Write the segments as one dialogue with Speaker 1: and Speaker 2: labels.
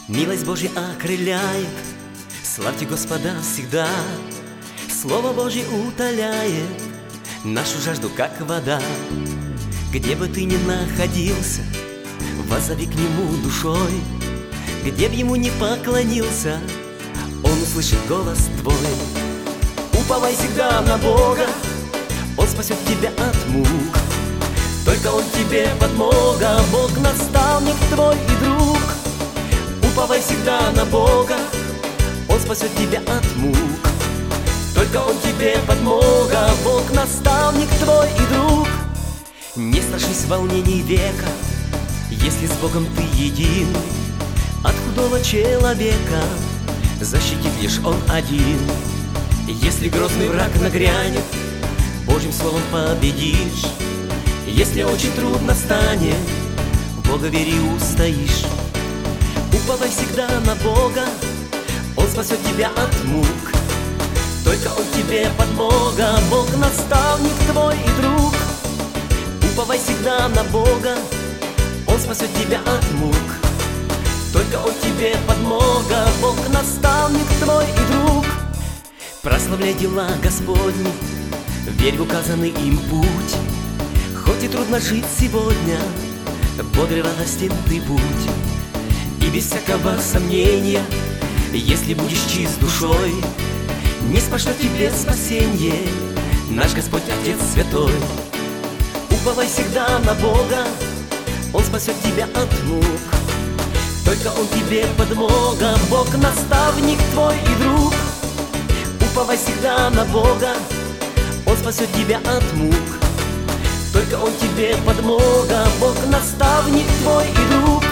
Speaker 1: Милость Божья окрыляет, славьте Господа всегда. Слово Божье утоляет нашу жажду, как вода. Где бы ты ни находился, воззови к Нему душой. Где б Ему не поклонился, Он услышит голос твой. Уповай всегда на Бога, Он спасет тебя от мук. Только Он тебе подмога, Бог наставник твой и друг. Уповай всегда на Бога, Он спасет тебя от мук. Только Он тебе подмога, Бог наставник твой и друг. Не страшись волнений века, если с Богом ты един. От худого человека защитит лишь Он один. Если грозный враг нагрянет, Божьим словом победишь. Если очень трудно станет, в Бога вери, устоишь. Уповай всегда на Бога, Он спасет тебя от мук. Только Он тебе подмога, Бог наставник твой и друг. Уповай всегда на Бога, Он спасет тебя от мук. Только Он тебе подмога, Бог наставник твой и друг. Прославляй дела Господни, верь в указанный им путь. Хоть и трудно жить сегодня, бодрый, радостен ты будь. И без всякого сомнения, если будешь чист душой, не спошлет тебе спасенье наш Господь Отец Святой. Уповай всегда на Бога, Он спасет тебя от мук. Только Он тебе подмога, Бог наставник твой и друг. Уповай всегда на Бога, Он спасет тебя от мук. Только Он тебе подмога, Бог наставник твой и друг.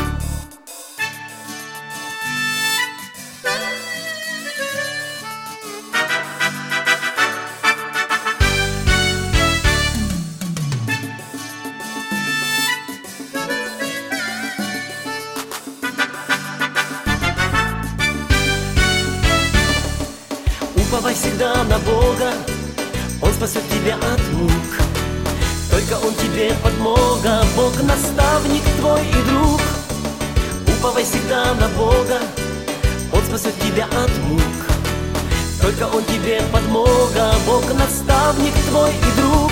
Speaker 1: Уповай всегда на Бога, Он спасет тебя от мук. Только Он тебе подмога, Бог наставник твой и друг. Уповай всегда на Бога, Он спасет тебя от мук. Только Он тебе подмога, Бог наставник твой и друг.